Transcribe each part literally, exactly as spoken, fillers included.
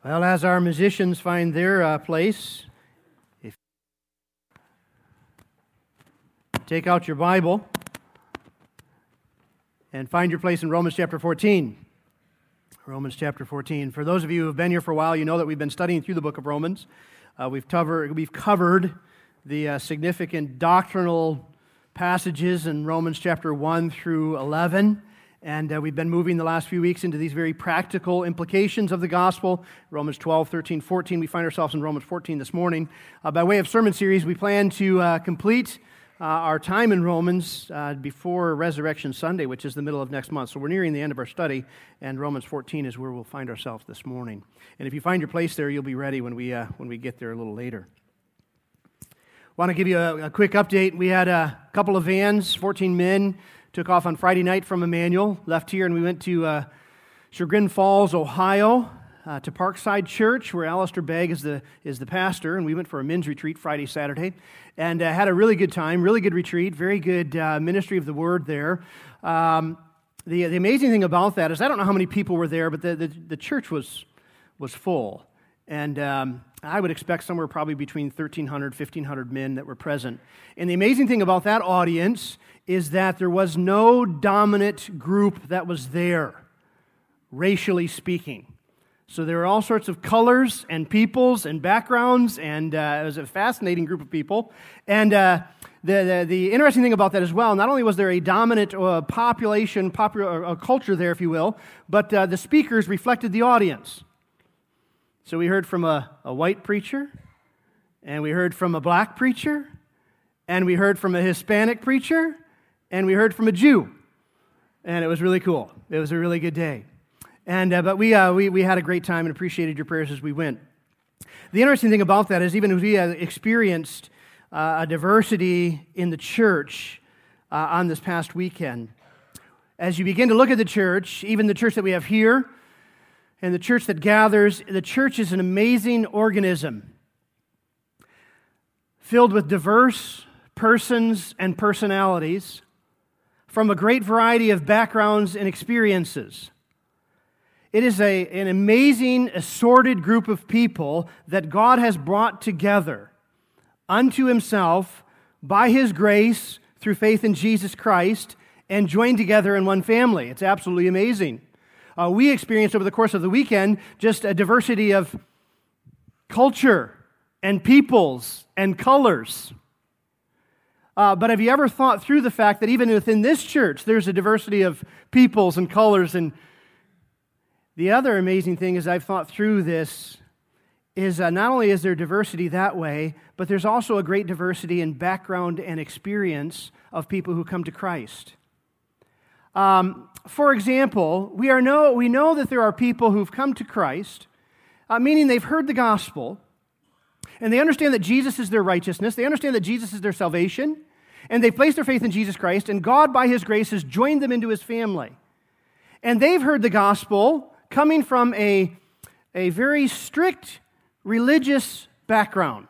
Well, as our musicians find their uh, place, if take out your Bible and find your place in Romans chapter fourteen. Romans chapter fourteen. For those of you who have been here for a while, you know that we've been studying through the book of Romans. Uh, we've, cover, we've covered the uh, significant doctrinal passages in Romans chapter one through eleven. And uh, we've been moving the last few weeks into these very practical implications of the gospel. Romans twelve, thirteen, fourteen. We find ourselves in Romans fourteen this morning. Uh, by way of sermon series, we plan to uh, complete uh, our time in Romans uh, before Resurrection Sunday, which is the middle of next month. So we're nearing the end of our study, and Romans fourteen is where we'll find ourselves this morning. And if you find your place there, you'll be ready when we uh, when we get there a little later. I want to give you a, a quick update. We had a couple of vans, fourteen men, took off on Friday night from Emmanuel, left here, and we went to uh, Chagrin Falls, Ohio, uh, to Parkside Church, where Alistair Begg is the is the pastor, and we went for a men's retreat Friday, Saturday, and uh, had a really good time, really good retreat, very good uh, ministry of the word there. Um, the the amazing thing about that is I don't know how many people were there, but the the, the church was was full, and um, I would expect somewhere probably between thirteen hundred, fifteen hundred men that were present. And the amazing thing about that audience is that there was no dominant group that was there, racially speaking. So there were all sorts of colors and peoples and backgrounds, and uh, it was a fascinating group of people. And uh, the, the the interesting thing about that as well, not only was there a dominant uh, population, popular uh, culture there, if you will, but uh, the speakers reflected the audience. So we heard from a, a white preacher, and we heard from a black preacher, and we heard from a Hispanic preacher, and we heard from a Jew, and it was really cool. It was a really good day, and uh, but we, uh, we we had a great time and appreciated your prayers as we went. The interesting thing about that is even as we uh, experienced uh, a diversity in the church uh, on this past weekend, as you begin to look at the church, even the church that we have here, and the church that gathers, the church is an amazing organism filled with diverse persons and personalities from a great variety of backgrounds and experiences. It is a, an amazing, assorted group of people that God has brought together unto Himself by His grace through faith in Jesus Christ and joined together in one family. It's absolutely amazing. Uh, we experienced over the course of the weekend just a diversity of culture and peoples and colors. Uh, but have you ever thought through the fact that even within this church, there's a diversity of peoples and colors? And the other amazing thing is I've thought through this is uh, not only is there diversity that way, but there's also a great diversity in background and experience of people who come to Christ. Um, for example, we are know we know that there are people who've come to Christ, uh, meaning they've heard the gospel, and they understand that Jesus is their righteousness, they understand that Jesus is their salvation, and they've placed their faith in Jesus Christ, and God, by His grace, has joined them into His family. And they've heard the gospel coming from a, a very strict religious background.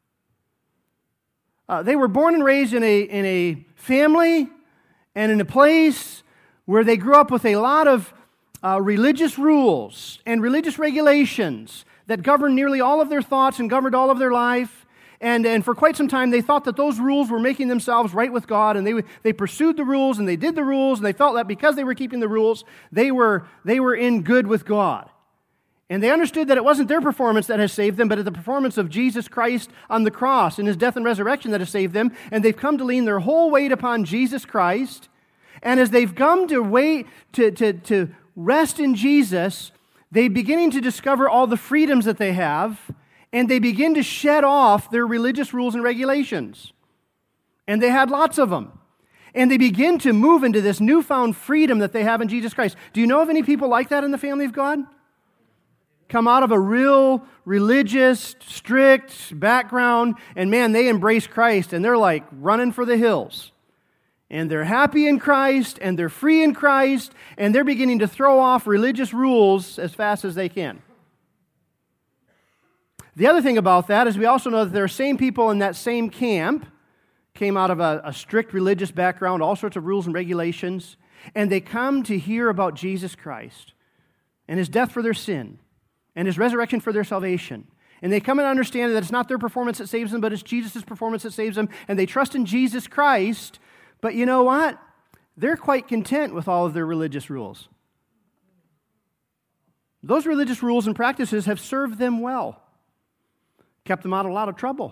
Uh, they were born and raised in a, in a family and in a place where they grew up with a lot of uh, religious rules and religious regulations that governed nearly all of their thoughts and governed all of their life. And, and for quite some time, they thought that those rules were making themselves right with God, and they they pursued the rules, and they did the rules, and they felt that because they were keeping the rules, they were, they were in good with God. And they understood that it wasn't their performance that has saved them, but it's the performance of Jesus Christ on the cross and His death and resurrection that has saved them. And they've come to lean their whole weight upon Jesus Christ. And as they've come to wait to, to, to rest in Jesus, they're beginning to discover all the freedoms that they have, and they begin to shed off their religious rules and regulations. And they had lots of them. And they begin to move into this newfound freedom that they have in Jesus Christ. Do you know of any people like that in the family of God? Come out of a real religious, strict background, and man, they embrace Christ, and they're like running for the hills. And they're happy in Christ, and they're free in Christ, and they're beginning to throw off religious rules as fast as they can. The other thing about that is we also know that there are same people in that same camp, came out of a, a strict religious background, all sorts of rules and regulations, and they come to hear about Jesus Christ and His death for their sin, and His resurrection for their salvation. And they come and understand that it's not their performance that saves them, but it's Jesus' performance that saves them, and they trust in Jesus Christ. But you know what? They're quite content with all of their religious rules. Those religious rules and practices have served them well, kept them out of a lot of trouble.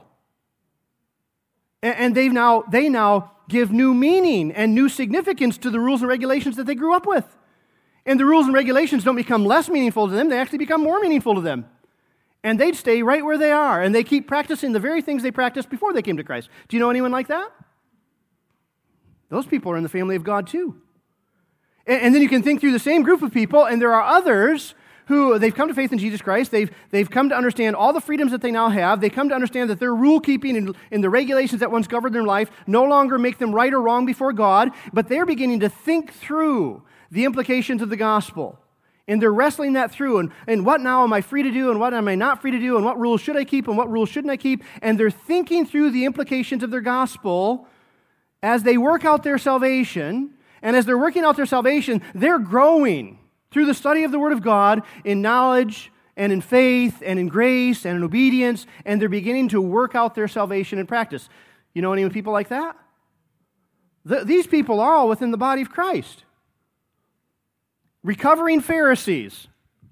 And they've now, they now give new meaning and new significance to the rules and regulations that they grew up with. And the rules and regulations don't become less meaningful to them, they actually become more meaningful to them. And they'd stay right where they are, and they keep practicing the very things they practiced before they came to Christ. Do you know anyone like that? Those people are in the family of God too. And, and then you can think through the same group of people, and there are others who, they've come to faith in Jesus Christ, they've, they've come to understand all the freedoms that they now have, they come to understand that their rule-keeping and, and the regulations that once governed their life no longer make them right or wrong before God, but they're beginning to think through the implications of the gospel. And they're wrestling that through, and, and what now am I free to do, and what am I not free to do, and what rules should I keep, and what rules shouldn't I keep, and they're thinking through the implications of their gospel as they work out their salvation, and as they're working out their salvation, they're growing through the study of the Word of God in knowledge and in faith and in grace and in obedience, and they're beginning to work out their salvation in practice. You know any people like that? The, these people are all within the body of Christ. Recovering Pharisees.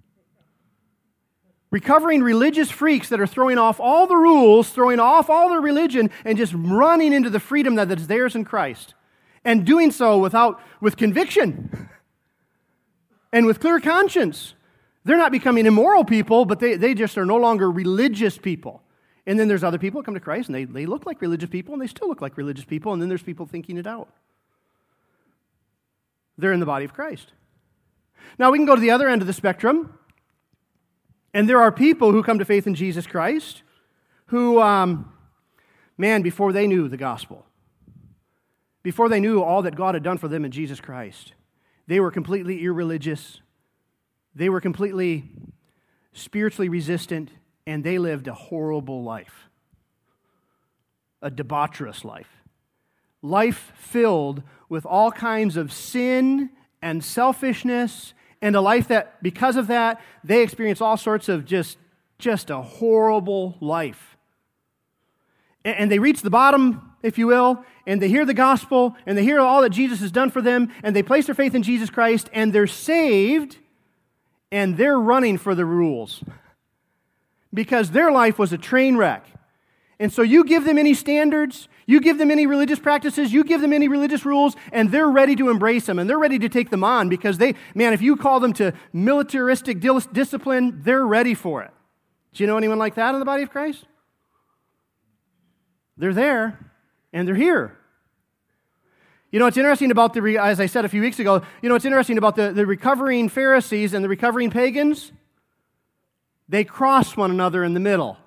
Recovering religious freaks that are throwing off all the rules, throwing off all their religion, and just running into the freedom that is theirs in Christ. And doing so without, with conviction. And with clear conscience. They're not becoming immoral people, but they, they just are no longer religious people. And then there's other people that come to Christ, and they, they look like religious people, and they still look like religious people, and then there's people thinking it out. They're in the body of Christ. Now we can go to the other end of the spectrum, and there are people who come to faith in Jesus Christ who, um, man, before they knew the gospel, before they knew all that God had done for them in Jesus Christ, they were completely irreligious. They were completely spiritually resistant, and they lived a horrible life, a debaucherous life, life filled with all kinds of sin and selfishness, and a life that, because of that, they experienced all sorts of just, just a horrible life. And, and they reach the bottom, if you will, and they hear the gospel, and they hear all that Jesus has done for them, and they place their faith in Jesus Christ, and they're saved, and they're running for the rules. Because their life was a train wreck. And so you give them any standards, you give them any religious practices, you give them any religious rules, and they're ready to embrace them, and they're ready to take them on, because they, man, if you call them to militaristic discipline, they're ready for it. Do you know anyone like that in the body of Christ? They're there, and they're here. You know, it's interesting about the, as I said a few weeks ago, you know, it's interesting about the, the recovering Pharisees and the recovering pagans. They cross one another in the middle.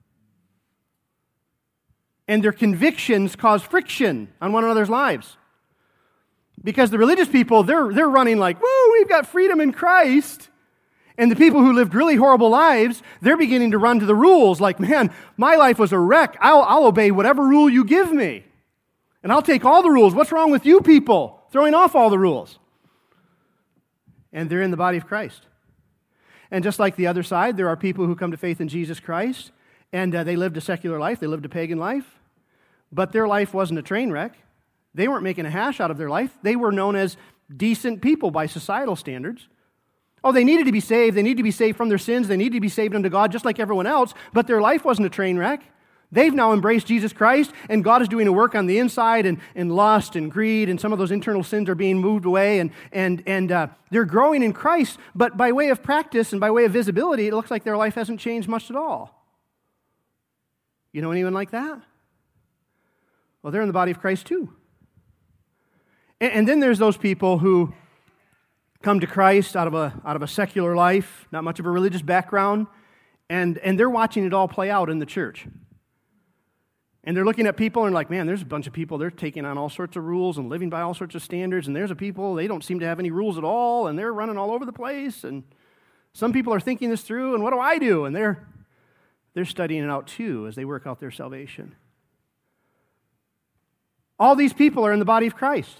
And their convictions cause friction on one another's lives. Because the religious people, they're, they're running like, woo, we've got freedom in Christ. And the people who lived really horrible lives, they're beginning to run to the rules like, man, my life was a wreck. I'll, I'll obey whatever rule you give me. And I'll take all the rules. What's wrong with you people? Throwing off all the rules. And they're in the body of Christ. And just like the other side, there are people who come to faith in Jesus Christ, and uh, they lived a secular life, they lived a pagan life, but their life wasn't a train wreck. They weren't making a hash out of their life. They were known as decent people by societal standards. Oh, they needed to be saved. They needed to be saved from their sins. They needed to be saved unto God just like everyone else, but their life wasn't a train wreck. They've now embraced Jesus Christ, and God is doing a work on the inside, and, and lust and greed and some of those internal sins are being moved away, and, and, and uh, they're growing in Christ, but by way of practice and by way of visibility, it looks like their life hasn't changed much at all. You know anyone like that? Well, they're in the body of Christ too. And, and then there's those people who come to Christ out of a, out of a secular life, not much of a religious background, and, and they're watching it all play out in the church. And they're looking at people and like, man, there's a bunch of people, they're taking on all sorts of rules and living by all sorts of standards, and there's a people, they don't seem to have any rules at all, and they're running all over the place, and some people are thinking this through, and what do I do? And they're they're studying it out too as they work out their salvation. All these people are in the body of Christ.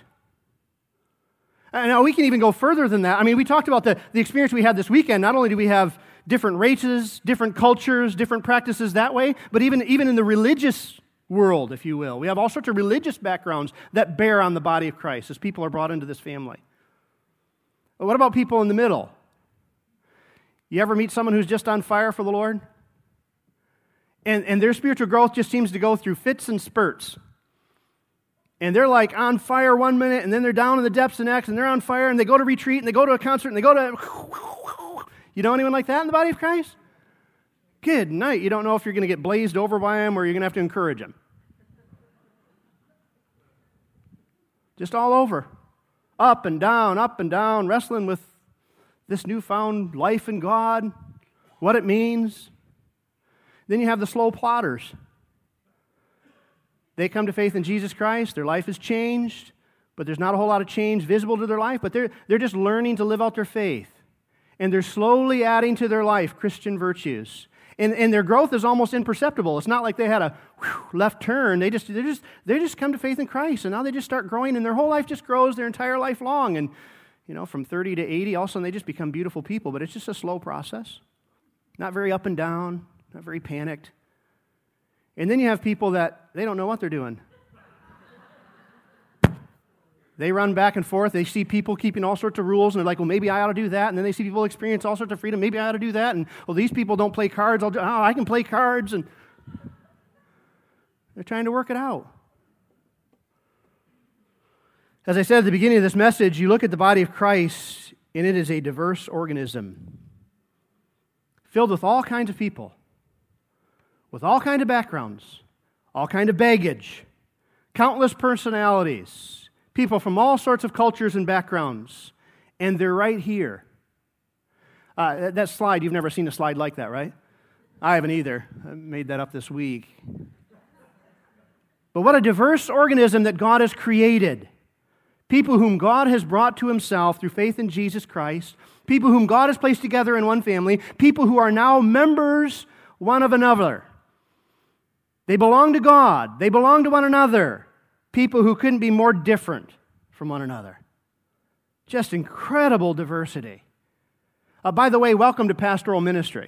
And now we can even go further than that. I mean, we talked about the, the experience we had this weekend. Not only do we have different races, different cultures, different practices that way, but even, even in the religious world, if you will. We have all sorts of religious backgrounds that bear on the body of Christ as people are brought into this family. But what about people in the middle? You ever meet someone who's just on fire for the Lord? And, and their spiritual growth just seems to go through fits and spurts. And they're like on fire one minute, and then they're down in the depths the next, and they're on fire, and they go to retreat, and they go to a concert, and they go to... You know anyone like that in the body of Christ? Good night. You don't know if you're going to get blazed over by him or you're going to have to encourage him. Just all over. Up and down, up and down, wrestling with this newfound life in God, what it means. Then you have the slow plotters. They come to faith in Jesus Christ. Their life is changed, but there's not a whole lot of change visible to their life, but they're, they're just learning to live out their faith. And they're slowly adding to their life Christian virtues. And, and their growth is almost imperceptible. It's not like they had a whew, left turn. They just, they just, they just come to faith in Christ, and now they just start growing, and their whole life just grows their entire life long. And, you know, from thirty to eighty, all of a sudden they just become beautiful people, but it's just a slow process. Not very up and down, not very panicked. And then you have people that, they don't know what they're doing. They run back and forth. They see people keeping all sorts of rules, and they're like, well, maybe I ought to do that. And then they see people experience all sorts of freedom. Maybe I ought to do that. And, well, these people don't play cards. I'll do, oh, I can play cards. And they're trying to work it out. As I said at the beginning of this message, you look at the body of Christ, and it is a diverse organism filled with all kinds of people, with all kinds of backgrounds, all kinds of baggage, countless personalities, people from all sorts of cultures and backgrounds, and they're right here. Uh, that slide, you've never seen a slide like that, right? I haven't either. I made that up this week. But what a diverse organism that God has created. People whom God has brought to himself through faith in Jesus Christ, people whom God has placed together in one family, people who are now members one of another. They belong to God. They belong to one another. People who couldn't be more different from one another. Just incredible diversity. Uh, by the way, welcome to pastoral ministry.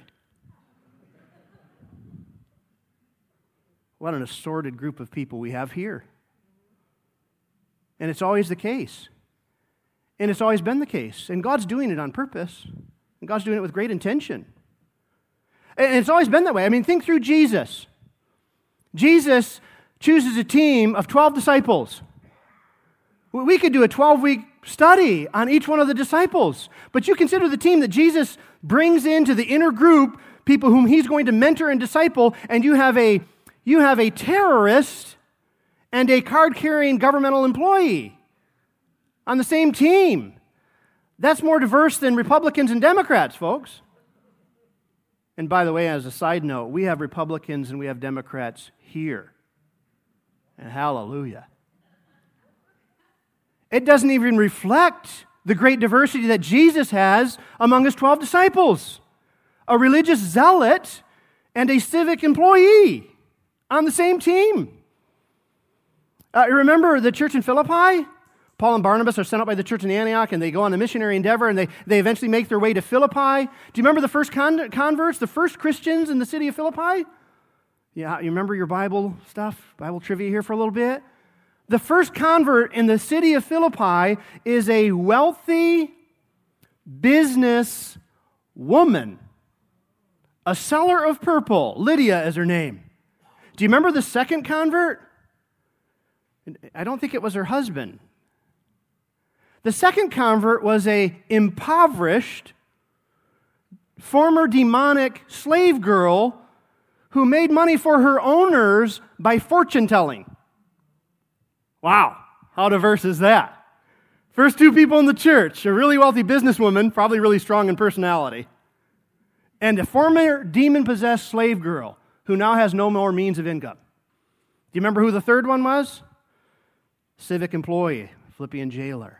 What an assorted group of people we have here. And it's always the case. And it's always been the case. And God's doing it on purpose. And God's doing it with great intention. And it's always been that way. I mean, think through Jesus. Jesus chooses a team of twelve disciples. We could do a twelve-week study on each one of the disciples. But you consider the team that Jesus brings into the inner group, people whom he's going to mentor and disciple, and you have a, you have a terrorist and a card-carrying governmental employee on the same team. That's more diverse than Republicans and Democrats, folks. And by the way, as a side note, we have Republicans and we have Democrats here. And hallelujah. It doesn't even reflect the great diversity that Jesus has among his twelve disciples. A religious zealot and a civic employee on the same team. Uh, remember the church in Philippi? Paul and Barnabas are sent out by the church in Antioch, and they go on a missionary endeavor, and they, they eventually make their way to Philippi. Do you remember the first con- converts, the first Christians in the city of Philippi? Yeah, you remember your Bible stuff? Bible trivia here for a little bit? The first convert in the city of Philippi is a wealthy business woman, a seller of purple. Lydia is her name. Do you remember the second convert? I don't think it was her husband. The second convert was a impoverished, former demonic slave girl who made money for her owners by fortune-telling. Wow, how diverse is that? First two people in the church, a really wealthy businesswoman, probably really strong in personality, and a former demon-possessed slave girl who now has no more means of income. Do you remember who the third one was? Civic employee, Philippian jailer.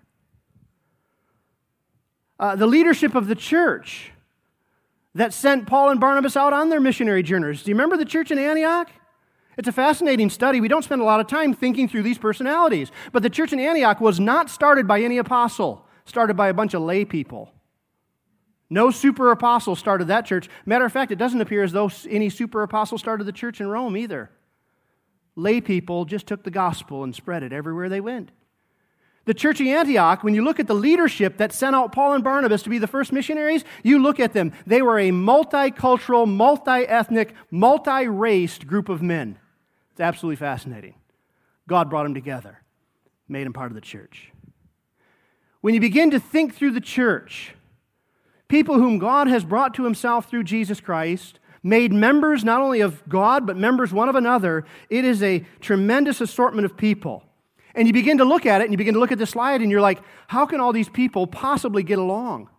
Uh, the leadership of the church that sent Paul and Barnabas out on their missionary journeys. Do you remember the church in Antioch? It's a fascinating study. We don't spend a lot of time thinking through these personalities. But the church in Antioch was not started by any apostle, started by a bunch of lay people. No super apostle started that church. Matter of fact, it doesn't appear as though any super apostle started the church in Rome either. Lay people just took the gospel and spread it everywhere they went. The church of Antioch, when you look at the leadership that sent out Paul and Barnabas to be the first missionaries, you look at them. They were a multicultural, multi-ethnic, multi-raced group of men. It's absolutely fascinating. God brought them together, made them part of the church. When you begin to think through the church, people whom God has brought to himself through Jesus Christ, made members not only of God, but members one of another, it is a tremendous assortment of people. And you begin to look at it, and you begin to look at the slide, and you're like, how can all these people possibly get along?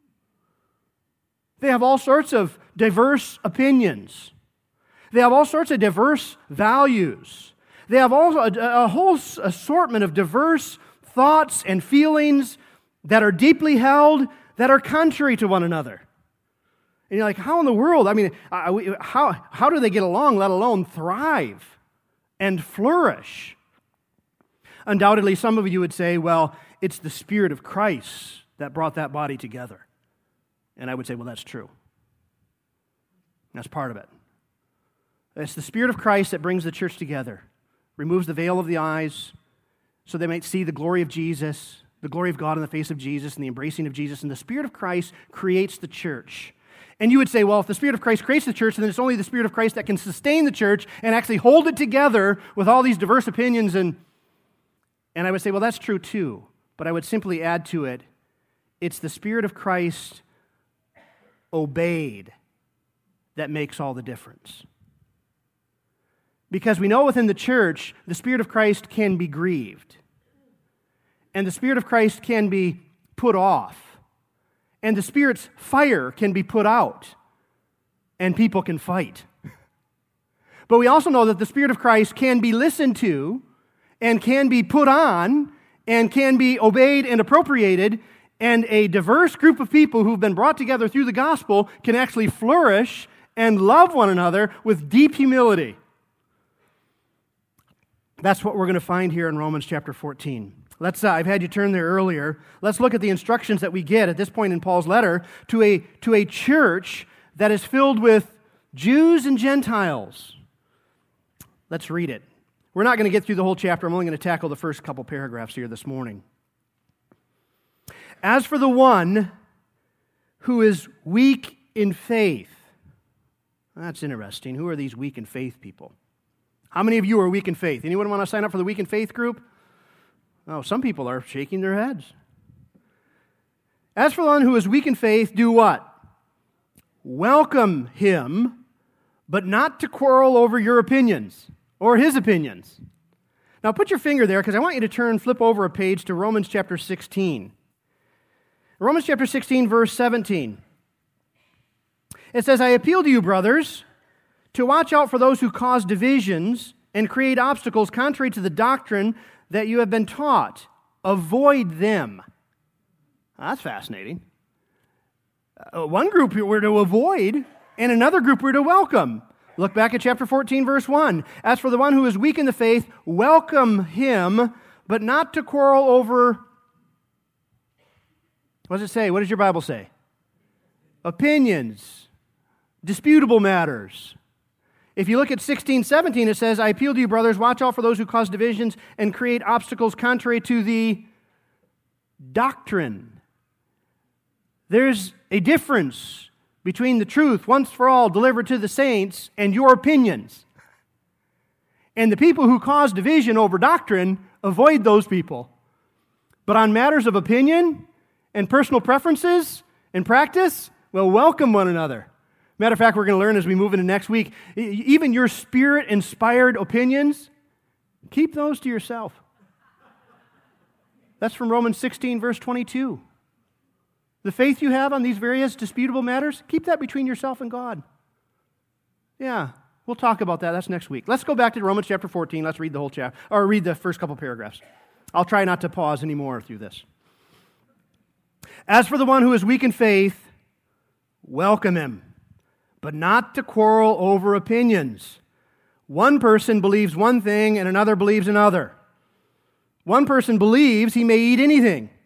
They have all sorts of diverse opinions. They have all sorts of diverse values. They have all, a, a whole assortment of diverse thoughts and feelings that are deeply held, that are contrary to one another. And you're like, how in the world? I mean, how, how do they get along, let alone thrive and flourish? Undoubtedly, some of you would say, well, it's the Spirit of Christ that brought that body together. And I would say, well, that's true. That's part of it. It's the Spirit of Christ that brings the church together, removes the veil of the eyes so they might see the glory of Jesus, the glory of God in the face of Jesus and the embracing of Jesus. And the Spirit of Christ creates the church. And you would say, well, if the Spirit of Christ creates the church, then it's only the Spirit of Christ that can sustain the church and actually hold it together with all these diverse opinions. And And I would say, well, that's true too. But I would simply add to it, it's the Spirit of Christ obeyed that makes all the difference. Because we know within the church, the Spirit of Christ can be grieved. And the Spirit of Christ can be put off. And the Spirit's fire can be put out. And people can fight. But we also know that the Spirit of Christ can be listened to and can be put on, and can be obeyed and appropriated, and a diverse group of people who've been brought together through the gospel can actually flourish and love one another with deep humility. That's what we're going to find here in Romans chapter fourteen. Let's, uh, I've had you turn there earlier. Let's look at the instructions that we get at this point in Paul's letter to a, to a church that is filled with Jews and Gentiles. Let's read it. We're not going to get through the whole chapter. I'm only going to tackle the first couple paragraphs here this morning. As for the one who is weak in faith, that's interesting. Who are these weak in faith people? How many of you are weak in faith? Anyone want to sign up for the weak in faith group? Oh, some people are shaking their heads. As for the one who is weak in faith, do what? Welcome him, but not to quarrel over your opinions. Or his opinions. Now put your finger there because I want you to turn, flip over a page to Romans chapter sixteen. Romans chapter sixteen, verse seventeen. It says, I appeal to you, brothers, to watch out for those who cause divisions and create obstacles contrary to the doctrine that you have been taught. Avoid them. That's fascinating. Uh, one group we're to avoid, and another group we're to welcome. Look back at chapter fourteen, verse one. As for the one who is weak in the faith, welcome him, but not to quarrel over, what does it say? What does your Bible say? Opinions, disputable matters. If you look at sixteen, seventeen, it says, I appeal to you, brothers, watch out for those who cause divisions and create obstacles contrary to the doctrine. There's a difference between the truth once for all delivered to the saints and your opinions. And the people who cause division over doctrine, avoid those people. But on matters of opinion and personal preferences and practice, well, welcome one another. Matter of fact, we're going to learn as we move into next week, even your Spirit-inspired opinions, keep those to yourself. That's from Romans sixteen, verse twenty-two. The faith you have on these various disputable matters, keep that between yourself and God. Yeah, we'll talk about that. That's next week. Let's go back to Romans chapter fourteen. Let's read the whole chapter, or read the first couple paragraphs. I'll try not to pause anymore through this. As for the one who is weak in faith, welcome him, but not to quarrel over opinions. One person believes one thing and another believes another. One person believes he may eat anything,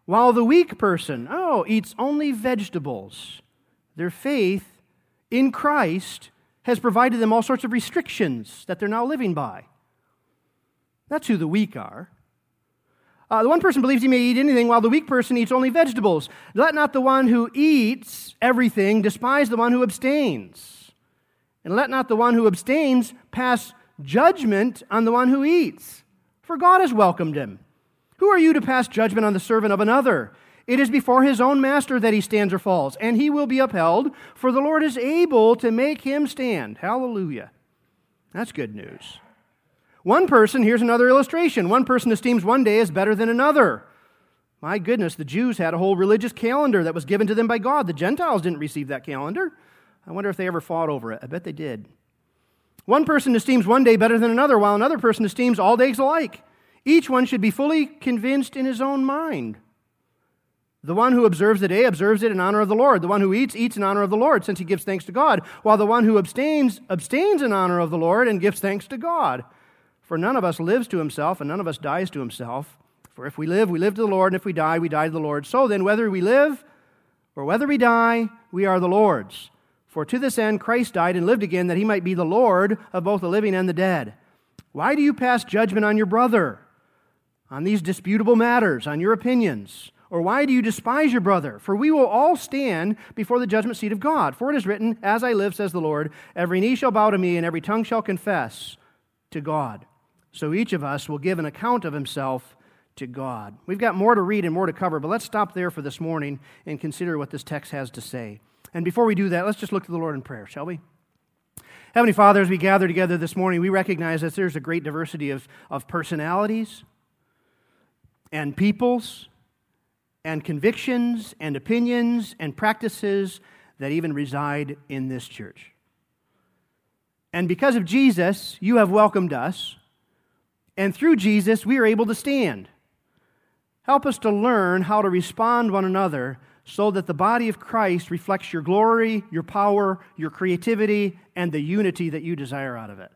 while the weak person, oh, eats only vegetables. Their faith in Christ has provided them all sorts of restrictions that they're now living by. That's who the weak are. Uh, the one person believes he may eat anything, while the weak person eats only vegetables. Let not the one who eats everything despise the one who abstains. And let not the one who abstains pass judgment on the one who eats, for God has welcomed him. Who are you to pass judgment on the servant of another? It is before his own master that he stands or falls, and he will be upheld, for the Lord is able to make him stand. Hallelujah. That's good news. One person, here's another illustration. One person esteems one day as better than another. My goodness, the Jews had a whole religious calendar that was given to them by God. The Gentiles didn't receive that calendar. I wonder if they ever fought over it. I bet they did. One person esteems one day better than another, while another person esteems all days alike. Each one should be fully convinced in his own mind. The one who observes the day observes it in honor of the Lord. The one who eats, eats in honor of the Lord, since he gives thanks to God, while the one who abstains, abstains in honor of the Lord and gives thanks to God. For none of us lives to himself, and none of us dies to himself. For if we live, we live to the Lord, and if we die, we die to the Lord. So then, whether we live or whether we die, we are the Lord's. For to this end Christ died and lived again, that he might be the Lord of both the living and the dead. Why do you pass judgment on your brother, on these disputable matters, on your opinions? Or why do you despise your brother? For we will all stand before the judgment seat of God. For it is written, as I live, says the Lord, every knee shall bow to me, and every tongue shall confess to God. So each of us will give an account of himself to God. We've got more to read and more to cover, but let's stop there for this morning and consider what this text has to say. And before we do that, let's just look to the Lord in prayer, shall we? Heavenly Father, as we gather together this morning, we recognize that there's a great diversity of, of personalities and peoples and convictions and opinions and practices that even reside in this church. And because of Jesus, you have welcomed us, and through Jesus, we are able to stand. Help us to learn how to respond to one another so that the body of Christ reflects your glory, your power, your creativity, and the unity that you desire out of it.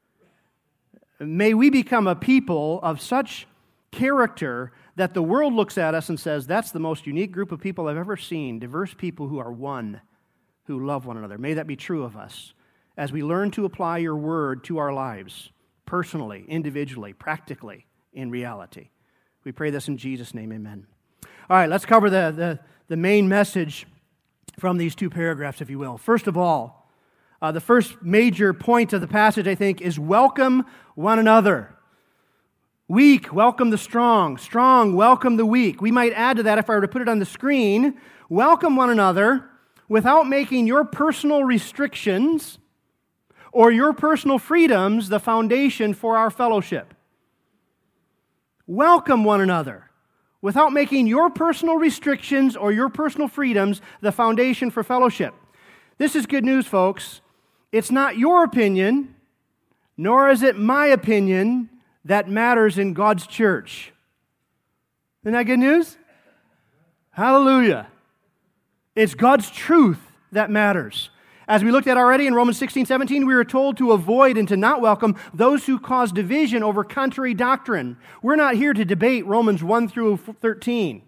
May we become a people of such character that the world looks at us and says, that's the most unique group of people I've ever seen, diverse people who are one, who love one another. May that be true of us as we learn to apply your word to our lives, personally, individually, practically, in reality. We pray this in Jesus' name, amen. All right, let's cover the, the, the main message from these two paragraphs, if you will. First of all, uh, the first major point of the passage, I think, is welcome one another. Weak, welcome the strong. Strong, welcome the weak. We might add to that, if I were to put it on the screen, welcome one another without making your personal restrictions or your personal freedoms the foundation for our fellowship. Welcome one another without making your personal restrictions or your personal freedoms the foundation for fellowship. This is good news, folks. It's not your opinion, nor is it my opinion that matters in God's church. Isn't that good news? Hallelujah. It's God's truth that matters. As we looked at already in Romans sixteen, seventeen, we were told to avoid and to not welcome those who cause division over contrary doctrine. We're not here to debate Romans one through thirteen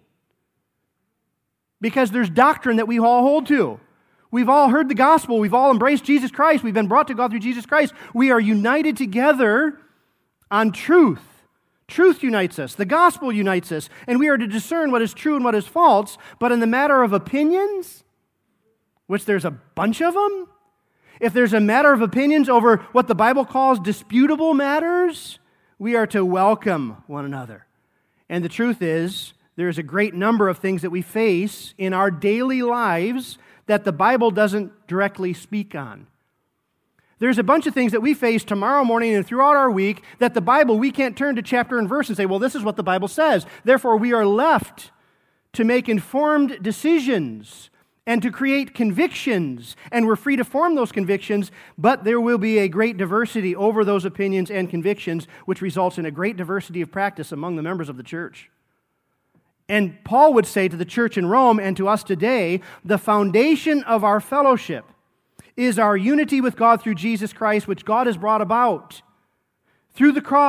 because there's doctrine that we all hold to. We've all heard the gospel. We've all embraced Jesus Christ. We've been brought to God through Jesus Christ. We are united together on truth. Truth unites us. The gospel unites us. And we are to discern what is true and what is false. But in the matter of opinions, which there's a bunch of them, if there's a matter of opinions over what the Bible calls disputable matters, we are to welcome one another. And the truth is, there's a great number of things that we face in our daily lives that the Bible doesn't directly speak on. There's a bunch of things that we face tomorrow morning and throughout our week that the Bible, we can't turn to chapter and verse and say, well, this is what the Bible says. Therefore, we are left to make informed decisions and to create convictions, and we're free to form those convictions, but there will be a great diversity over those opinions and convictions, which results in a great diversity of practice among the members of the church. And Paul would say to the church in Rome and to us today, the foundation of our fellowship is our unity with God through Jesus Christ, which God has brought about through the cross,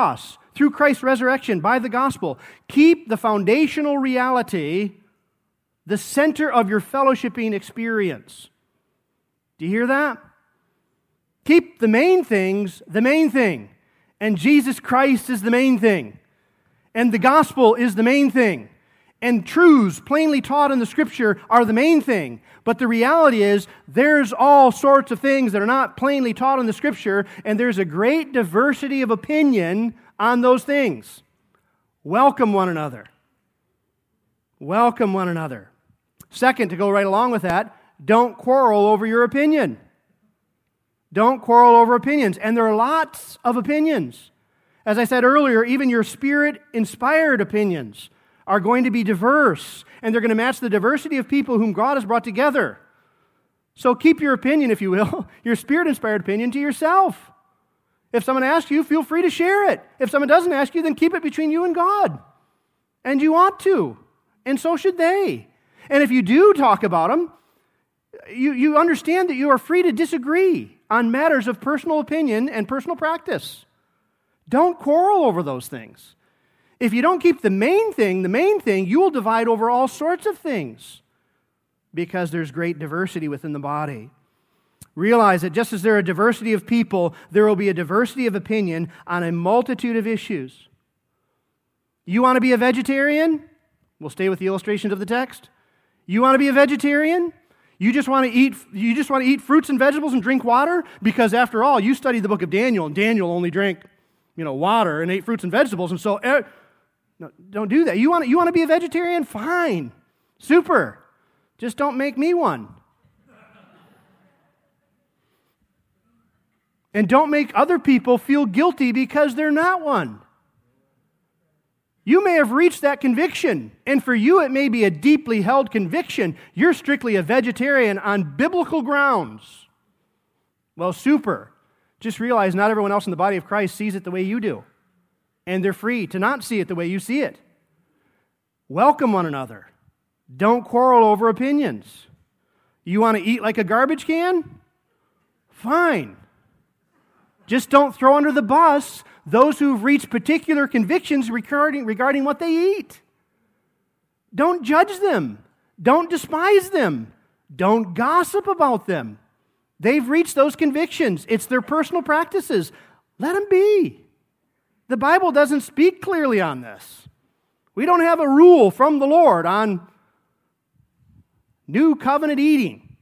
through Christ's resurrection by the gospel. Keep the foundational reality the center of your fellowshipping experience. Do you hear that? Keep the main things the main thing. And Jesus Christ is the main thing. And the gospel is the main thing. And truths plainly taught in the Scripture are the main thing. But the reality is, there's all sorts of things that are not plainly taught in the Scripture, and there's a great diversity of opinion on those things. Welcome one another. Welcome one another. Second, to go right along with that, don't quarrel over your opinion. Don't quarrel over opinions. And there are lots of opinions. As I said earlier, even your Spirit-inspired opinions are going to be diverse, and they're going to match the diversity of people whom God has brought together. So keep your opinion, if you will, your Spirit-inspired opinion, to yourself. If someone asks you, feel free to share it. If someone doesn't ask you, then keep it between you and God. And you ought to, and so should they. And if you do talk about them, you, you understand that you are free to disagree on matters of personal opinion and personal practice. Don't quarrel over those things. If you don't keep the main thing, the main thing, you will divide over all sorts of things because there's great diversity within the body. Realize that just as there are a diversity of people, there will be a diversity of opinion on a multitude of issues. You want to be a vegetarian? We'll stay with the illustrations of the text. You want to be a vegetarian? You just want to eat you just want to eat fruits and vegetables and drink water? Because after all, you studied the book of Daniel, and Daniel only drank, you know, water and ate fruits and vegetables, and so no, don't do that. You want to, you want to be a vegetarian? Fine. Super. Just don't make me one. And don't make other people feel guilty because they're not one. You may have reached that conviction, and for you it may be a deeply held conviction. You're strictly a vegetarian on biblical grounds. Well, super. Just realize not everyone else in the body of Christ sees it the way you do. And they're free to not see it the way you see it. Welcome one another. Don't quarrel over opinions. You want to eat like a garbage can? Fine. Just don't throw under the bus those who've reached particular convictions regarding, regarding what they eat. Don't judge them. Don't despise them. Don't gossip about them. They've reached those convictions. It's their personal practices. Let them be. The Bible doesn't speak clearly on this. We don't have a rule from the Lord on new covenant eating.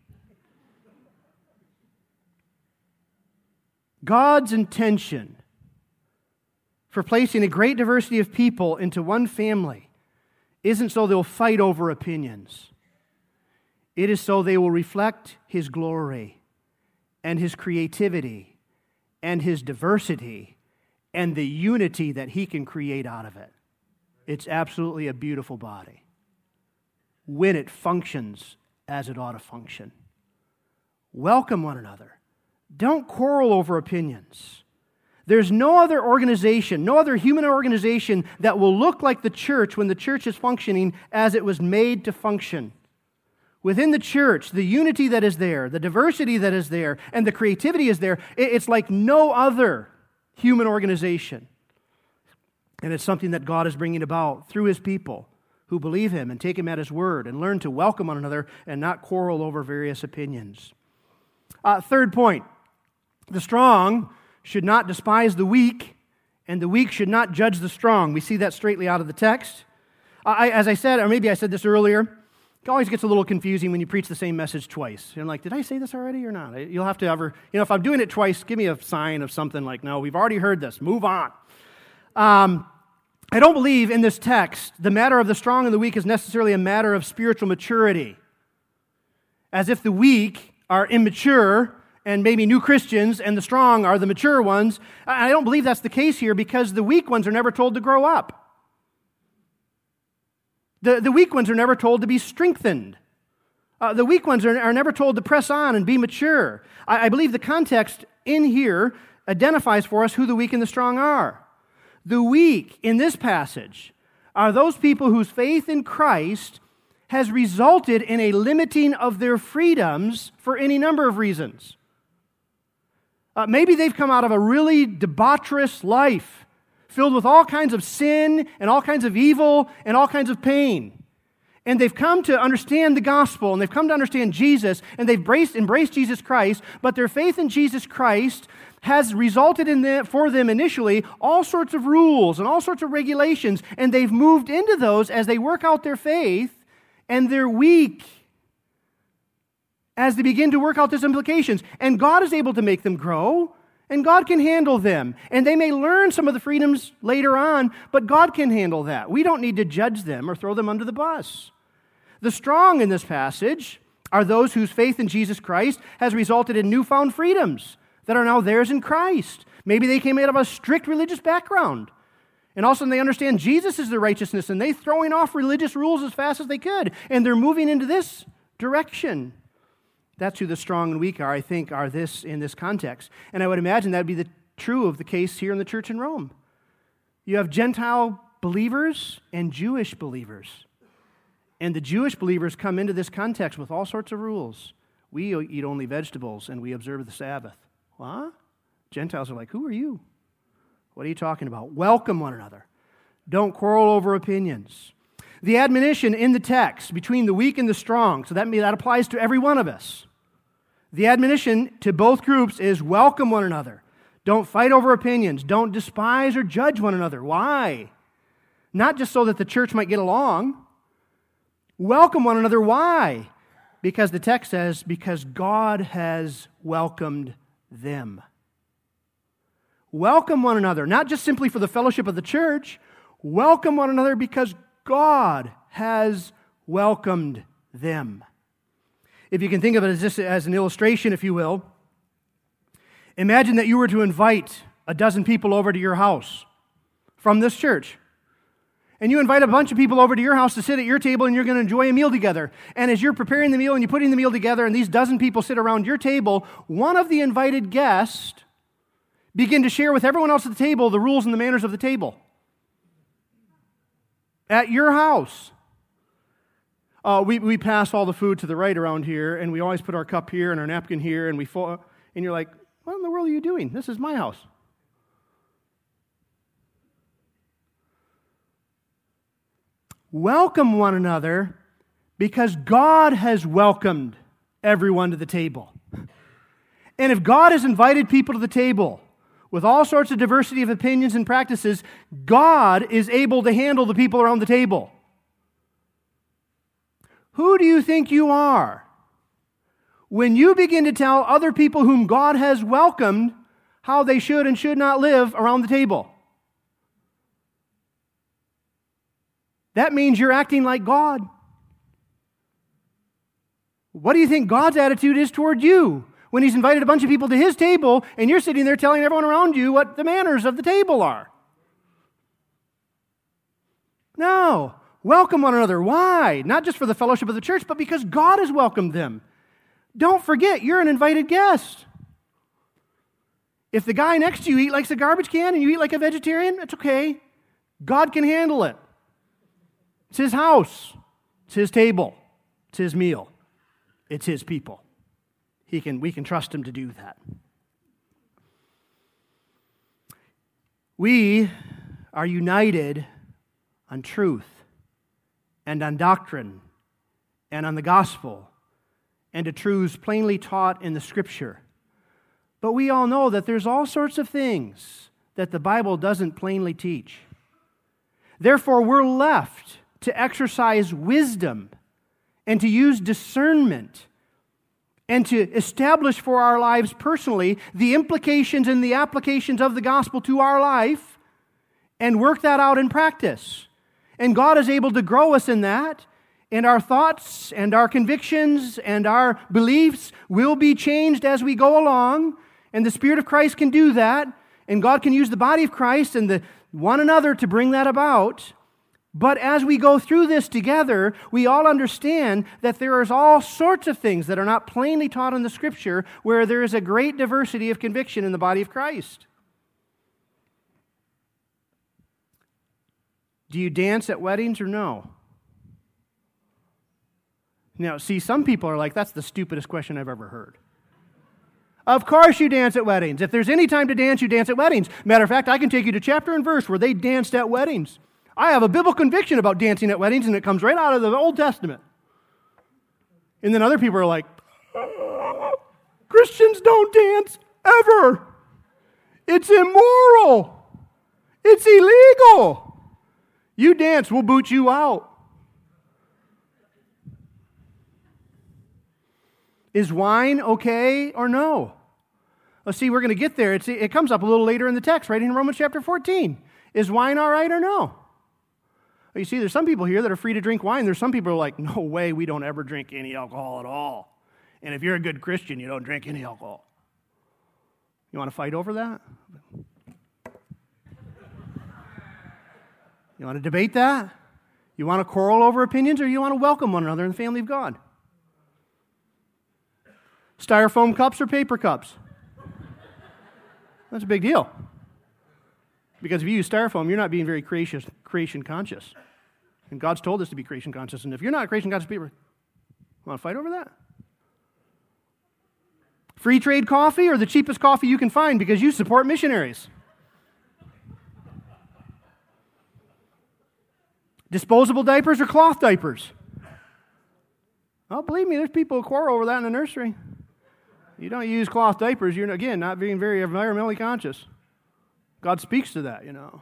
God's intention for placing a great diversity of people into one family isn't so they'll fight over opinions. It is so they will reflect His glory and His creativity and His diversity and the unity that He can create out of it. It's absolutely a beautiful body when it functions as it ought to function. Welcome one another. Don't quarrel over opinions. There's no other organization, no other human organization that will look like the church when the church is functioning as it was made to function. Within the church, the unity that is there, the diversity that is there, and the creativity is there, it's like no other human organization. And it's something that God is bringing about through His people who believe Him and take Him at His word and learn to welcome one another and not quarrel over various opinions. Uh, third point, the strong should not despise the weak, and the weak should not judge the strong. We see that straightly out of the text. I, as I said, or maybe I said this earlier, it always gets a little confusing when you preach the same message twice. You're like, did I say this already or not? You'll have to ever, you know, if I'm doing it twice, give me a sign of something like, no, we've already heard this, move on. Um, I don't believe in this text the matter of the strong and the weak is necessarily a matter of spiritual maturity. As if the weak are immature and maybe new Christians and the strong are the mature ones. I don't believe that's the case here because the weak ones are never told to grow up. The, the weak ones are never told to be strengthened. Uh, the weak ones are, are never told to press on and be mature. I, I believe the context in here identifies for us who the weak and the strong are. The weak in this passage are those people whose faith in Christ has resulted in a limiting of their freedoms for any number of reasons. Uh, maybe they've come out of a really debaucherous life, filled with all kinds of sin and all kinds of evil and all kinds of pain. And they've come to understand the gospel, and they've come to understand Jesus, and they've embraced, embraced Jesus Christ, but their faith in Jesus Christ has resulted in the, for them initially all sorts of rules and all sorts of regulations, and they've moved into those as they work out their faith, and they're weak as they begin to work out those implications. And God is able to make them grow, and God can handle them. And they may learn some of the freedoms later on, but God can handle that. We don't need to judge them or throw them under the bus. The strong in this passage are those whose faith in Jesus Christ has resulted in newfound freedoms that are now theirs in Christ. Maybe they came out of a strict religious background, and all of a sudden they understand Jesus is their righteousness, and they're throwing off religious rules as fast as they could, and they're moving into this direction. That's who the strong and weak are, I think, are this in this context. And I would imagine that would be the true of the case here in the church in Rome. You have Gentile believers and Jewish believers. And the Jewish believers come into this context with all sorts of rules. We eat only vegetables, and we observe the Sabbath. What? Gentiles are like, who are you? What are you talking about? Welcome one another. Don't quarrel over opinions. The admonition in the text between the weak and the strong, so that, that applies to every one of us. The admonition to both groups is welcome one another. Don't fight over opinions. Don't despise or judge one another. Why? Not just so that the church might get along. Welcome one another. Why? Because the text says, because God has welcomed them. Welcome one another, not just simply for the fellowship of the church. Welcome one another because God has welcomed them. If you can think of it as just as an illustration, if you will, imagine that you were to invite a dozen people over to your house from this church. And you invite a bunch of people over to your house to sit at your table, and you're going to enjoy a meal together. And as you're preparing the meal and you're putting the meal together, and these dozen people sit around your table, one of the invited guests begin to share with everyone else at the table the rules and the manners of the table. At your house. Uh, we, we pass all the food to the right around here, and we always put our cup here and our napkin here, and we fo- and you're like, what in the world are you doing? This is my house. Welcome one another because God has welcomed everyone to the table. And if God has invited people to the table with all sorts of diversity of opinions and practices, God is able to handle the people around the table. Who do you think you are when you begin to tell other people whom God has welcomed how they should and should not live around the table? That means you're acting like God. What do you think God's attitude is toward you when He's invited a bunch of people to His table and you're sitting there telling everyone around you what the manners of the table are? No. Welcome one another. Why? Not just for the fellowship of the church, but because God has welcomed them. Don't forget, you're an invited guest. If the guy next to you eats like a garbage can and you eat like a vegetarian, it's okay. God can handle it. It's His house. It's His table. It's His meal. It's His people. He can, we can trust Him to do that. We are united on truth and on doctrine and on the gospel and to truths plainly taught in the Scripture. But we all know that there's all sorts of things that the Bible doesn't plainly teach. Therefore, we're left to exercise wisdom and to use discernment and to establish for our lives personally the implications and the applications of the gospel to our life and work that out in practice. And God is able to grow us in that, and our thoughts and our convictions and our beliefs will be changed as we go along, and the Spirit of Christ can do that, and God can use the body of Christ and the one another to bring that about. But as we go through this together, we all understand that there is all sorts of things that are not plainly taught in the Scripture where there is a great diversity of conviction in the body of Christ. Do you dance at weddings or no? Now, see, some people are like, that's the stupidest question I've ever heard. Of course you dance at weddings. If there's any time to dance, you dance at weddings. Matter of fact, I can take you to chapter and verse where they danced at weddings. I have a biblical conviction about dancing at weddings, and it comes right out of the Old Testament. And then other people are like, Christians don't dance ever. It's immoral. It's illegal. You dance, we'll boot you out. Is wine okay or no? Let's see, we're going to get there. It's, it comes up a little later in the text, right in Romans chapter fourteen. Is wine all right or no? You see, there's some people here that are free to drink wine. There's some people who are like, no way, we don't ever drink any alcohol at all. And if you're a good Christian, you don't drink any alcohol. You want to fight over that? You want to debate that? You want to quarrel over opinions, or you want to welcome one another in the family of God? Styrofoam cups or paper cups? That's a big deal. Because if you use styrofoam, you're not being very creation, creation conscious. And God's told us to be creation conscious. And if you're not creation conscious people, want to fight over that? Free trade coffee or the cheapest coffee you can find because you support missionaries? Disposable diapers or cloth diapers? Oh, believe me, there's people who quarrel over that in the nursery. You don't use cloth diapers, you're, again, not being very environmentally conscious. God speaks to that, you know.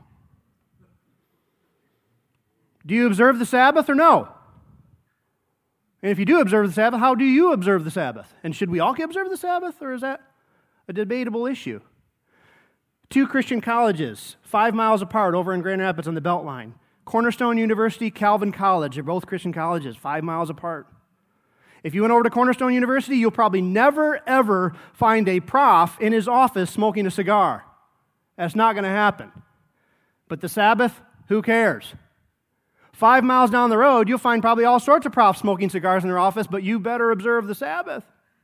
Do you observe the Sabbath or no? And if you do observe the Sabbath, how do you observe the Sabbath? And should we all observe the Sabbath, or is that a debatable issue? Two Christian colleges, five miles apart over in Grand Rapids on the Beltline. Cornerstone University, Calvin College. They're both Christian colleges, five miles apart. If you went over to Cornerstone University, you'll probably never, ever find a prof in his office smoking a cigar. That's not going to happen. But the Sabbath, who cares? Five miles down the road, you'll find probably all sorts of profs smoking cigars in their office, but you better observe the Sabbath.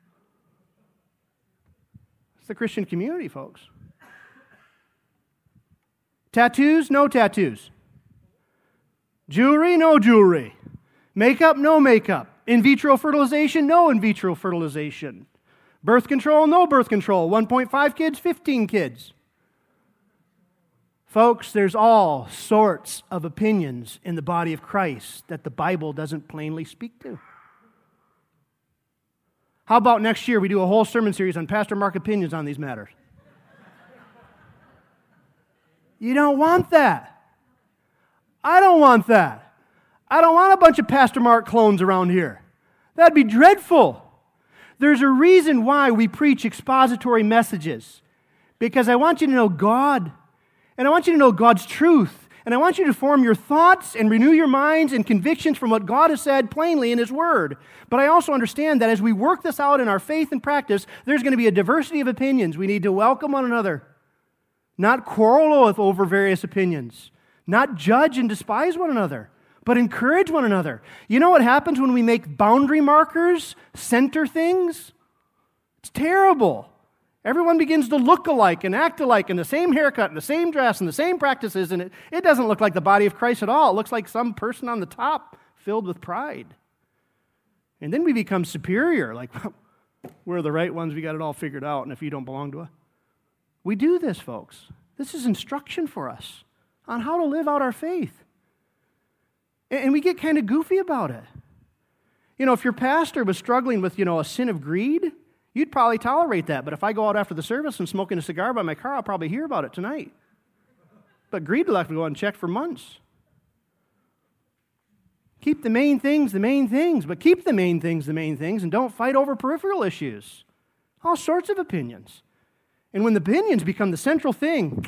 It's the Christian community, folks. Tattoos, no tattoos. Jewelry, no jewelry. Makeup, no makeup. In vitro fertilization, no in vitro fertilization. Birth control, no birth control. one point five kids, fifteen kids. Folks, there's all sorts of opinions in the body of Christ that the Bible doesn't plainly speak to. How about next year we do a whole sermon series on Pastor Mark opinions on these matters? You don't want that. I don't want that. I don't want a bunch of Pastor Mark clones around here. That'd be dreadful. There's a reason why we preach expository messages. Because I want you to know God. And I want you to know God's truth. And I want you to form your thoughts and renew your minds and convictions from what God has said plainly in His Word. But I also understand that as we work this out in our faith and practice, there's going to be a diversity of opinions. We need to welcome one another. Not quarrel with over various opinions. Not judge and despise one another, but encourage one another. You know what happens when we make boundary markers center things? It's terrible. Everyone begins to look alike and act alike, and the same haircut and the same dress and the same practices, and it, it doesn't look like the body of Christ at all. It looks like some person on the top filled with pride. And then we become superior, like, well, we're the right ones, we got it all figured out, and if you don't belong to us. We do this, folks. This is instruction for us on how to live out our faith. And we get kind of goofy about it. You know, if your pastor was struggling with, you know, a sin of greed, you'd probably tolerate that. But if I go out after the service and smoking a cigar by my car, I'll probably hear about it tonight. But greed will have to go and check for months. Keep the main things the main things, but keep the main things the main things, and don't fight over peripheral issues. All sorts of opinions. And when the opinions become the central thing,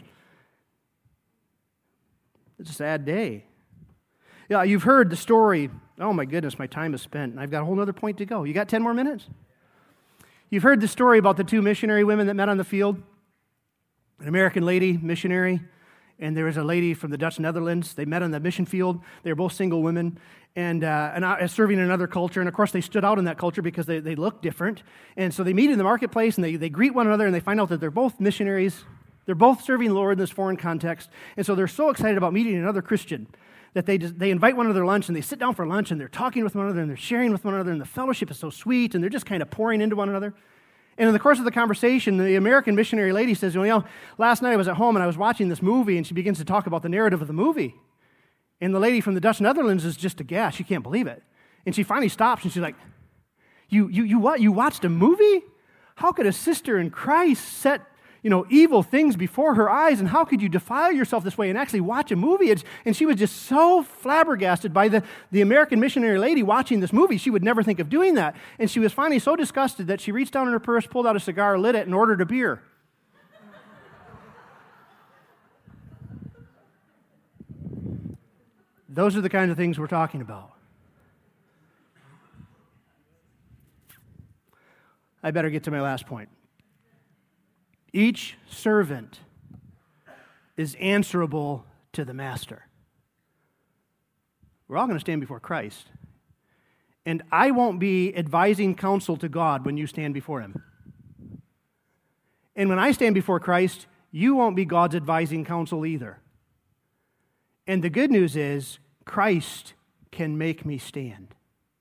it's a sad day. Yeah, you've heard the story. Oh my goodness, my time is spent, and I've got a whole other point to go. You got ten more minutes? You've heard the story about the two missionary women that met on the field. An American lady, missionary, and there was a lady from the Dutch Netherlands. They met on the mission field. They were both single women, and uh, and uh, serving in another culture. And of course, they stood out in that culture because they, they looked different. And so they meet in the marketplace, and they, they greet one another, and they find out that they're both missionaries. They're both serving the Lord in this foreign context. And so they're so excited about meeting another Christian that they just, they invite one another lunch, and they sit down for lunch, and they're talking with one another, and they're sharing with one another, and the fellowship is so sweet, and they're just kind of pouring into one another. And in the course of the conversation, the American missionary lady says, you know, last night I was at home and I was watching this movie, and she begins to talk about the narrative of the movie. And the lady from the Dutch Netherlands is just aghast. She can't believe it. And she finally stops and she's like, you, you, you what? You watched a movie? How could a sister in Christ set, you know, evil things before her eyes, and how could you defile yourself this way and actually watch a movie? It's, and she was just so flabbergasted by the, the American missionary lady watching this movie. She would never think of doing that. And she was finally so disgusted that she reached down in her purse, pulled out a cigar, lit it, and ordered a beer. Those are the kinds of things we're talking about. I better get to my last point. Each servant is answerable to the master. We're all going to stand before Christ. And I won't be advising counsel to God when you stand before Him. And when I stand before Christ, you won't be God's advising counsel either. And the good news is, Christ can make me stand.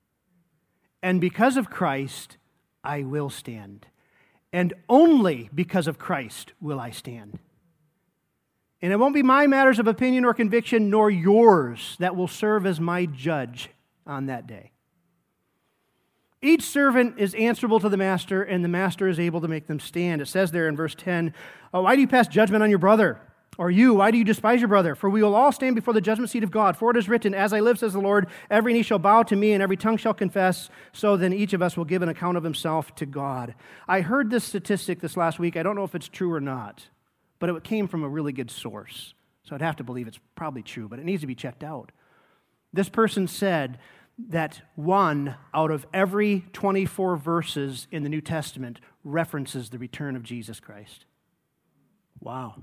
And because of Christ, I will stand. And only because of Christ will I stand. And it won't be my matters of opinion or conviction, nor yours, that will serve as my judge on that day. Each servant is answerable to the master, and the master is able to make them stand. It says there in verse ten, oh, why do you pass judgment on your brother? Or you, why do you despise your brother? For we will all stand before the judgment seat of God. For it is written, as I live, says the Lord, every knee shall bow to me, and every tongue shall confess. So then each of us will give an account of himself to God. I heard this statistic this last week. I don't know if it's true or not, but it came from a really good source. So I'd have to believe it's probably true, but it needs to be checked out. This person said that one out of every twenty-four verses in the New Testament references the return of Jesus Christ. Wow.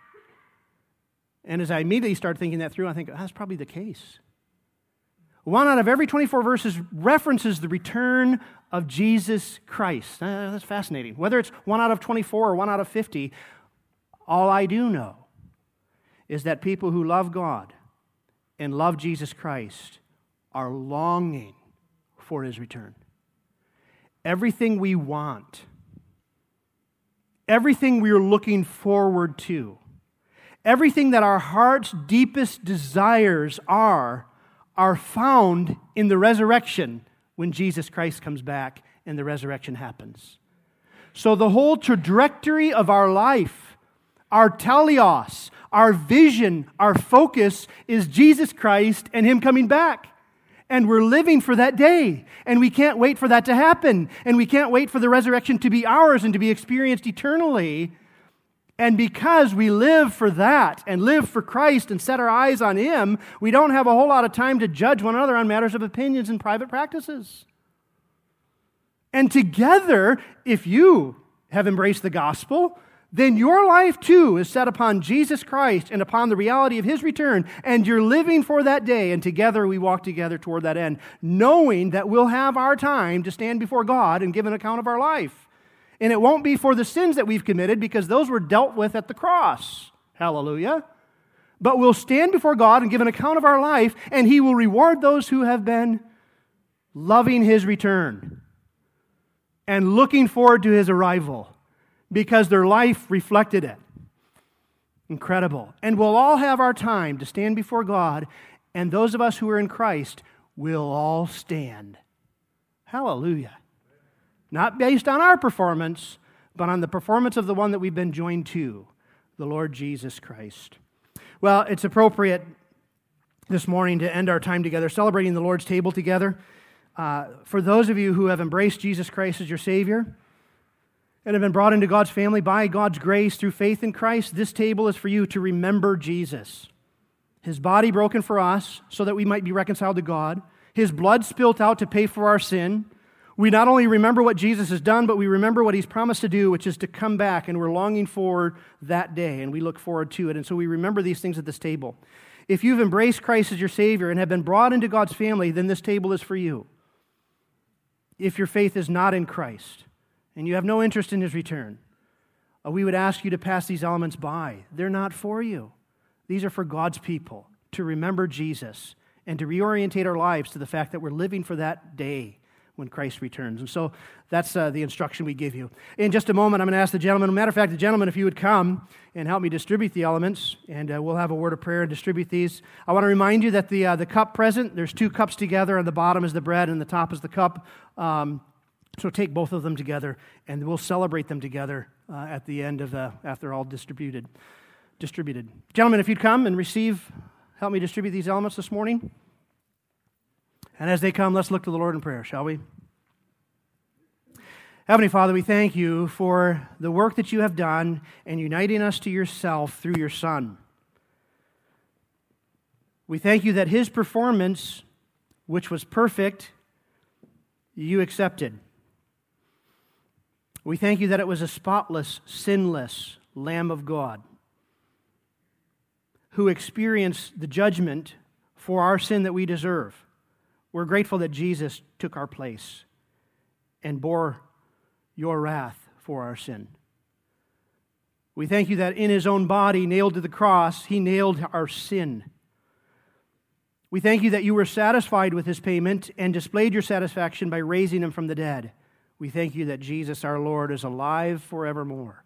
And as I immediately start thinking that through, I think, oh, that's probably the case. One out of every twenty-four verses references the return of Jesus Christ. Uh, that's fascinating. Whether it's one out of twenty-four or one out of fifty, all I do know is that people who love God and love Jesus Christ are longing for His return. Everything we want, everything we are looking forward to, everything that our heart's deepest desires are, are found in the resurrection when Jesus Christ comes back and the resurrection happens. So the whole trajectory of our life, our teleos, our vision, our focus is Jesus Christ and Him coming back. And we're living for that day. And we can't wait for that to happen. And we can't wait for the resurrection to be ours and to be experienced eternally. And because we live for that and live for Christ and set our eyes on Him, we don't have a whole lot of time to judge one another on matters of opinions and private practices. And together, if you have embraced the gospel, then your life too is set upon Jesus Christ and upon the reality of His return, and you're living for that day, and together we walk together toward that end, knowing that we'll have our time to stand before God and give an account of our life. And it won't be for the sins that we've committed, because those were dealt with at the cross. Hallelujah. But we'll stand before God and give an account of our life, and He will reward those who have been loving His return and looking forward to His arrival, because their life reflected it. Incredible. And we'll all have our time to stand before God, and those of us who are in Christ will all stand. Hallelujah. Not based on our performance, but on the performance of the one that we've been joined to, the Lord Jesus Christ. Well, it's appropriate this morning to end our time together, celebrating the Lord's table together. Uh, for those of you who have embraced Jesus Christ as your Savior and have been brought into God's family by God's grace through faith in Christ, this table is for you to remember Jesus. His body broken for us so that we might be reconciled to God. His blood spilt out to pay for our sin. We not only remember what Jesus has done, but we remember what He's promised to do, which is to come back, and we're longing for that day, and we look forward to it. And so we remember these things at this table. If you've embraced Christ as your Savior and have been brought into God's family, then this table is for you. If your faith is not in Christ and you have no interest in His return, we would ask you to pass these elements by. They're not for you. These are for God's people to remember Jesus and to reorientate our lives to the fact that we're living for that day when Christ returns. And so that's uh, the instruction we give you. In just a moment, I'm going to ask the gentleman, matter of fact, the gentleman, if you would come and help me distribute the elements, and uh, we'll have a word of prayer and distribute these. I want to remind you that the uh, the cup present, there's two cups together, and the bottom is the bread, and the top is the cup. Um, so take both of them together, and we'll celebrate them together uh, at the end of the, after all distributed. Distributed. Gentlemen, if you'd come and receive, help me distribute these elements this morning. And as they come, let's look to the Lord in prayer, shall we? Heavenly Father, we thank you for the work that you have done in uniting us to yourself through your Son. We thank you that his performance, which was perfect, you accepted. We thank you that it was a spotless, sinless Lamb of God who experienced the judgment for our sin that we deserve. We're grateful that Jesus took our place and bore your wrath for our sin. We thank you that in his own body, nailed to the cross, he nailed our sin. We thank you that you were satisfied with his payment and displayed your satisfaction by raising him from the dead. We thank you that Jesus, our Lord, is alive forevermore.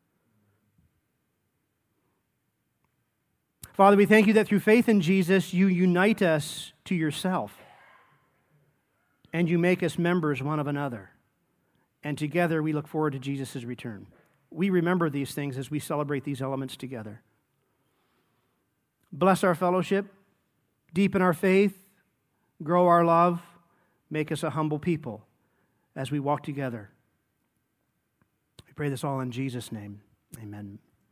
Father, we thank you that through faith in Jesus, you unite us to yourself. And you make us members one of another. And together we look forward to Jesus' return. We remember these things as we celebrate these elements together. Bless our fellowship, deepen our faith, grow our love, make us a humble people as we walk together. We pray this all in Jesus' name. Amen.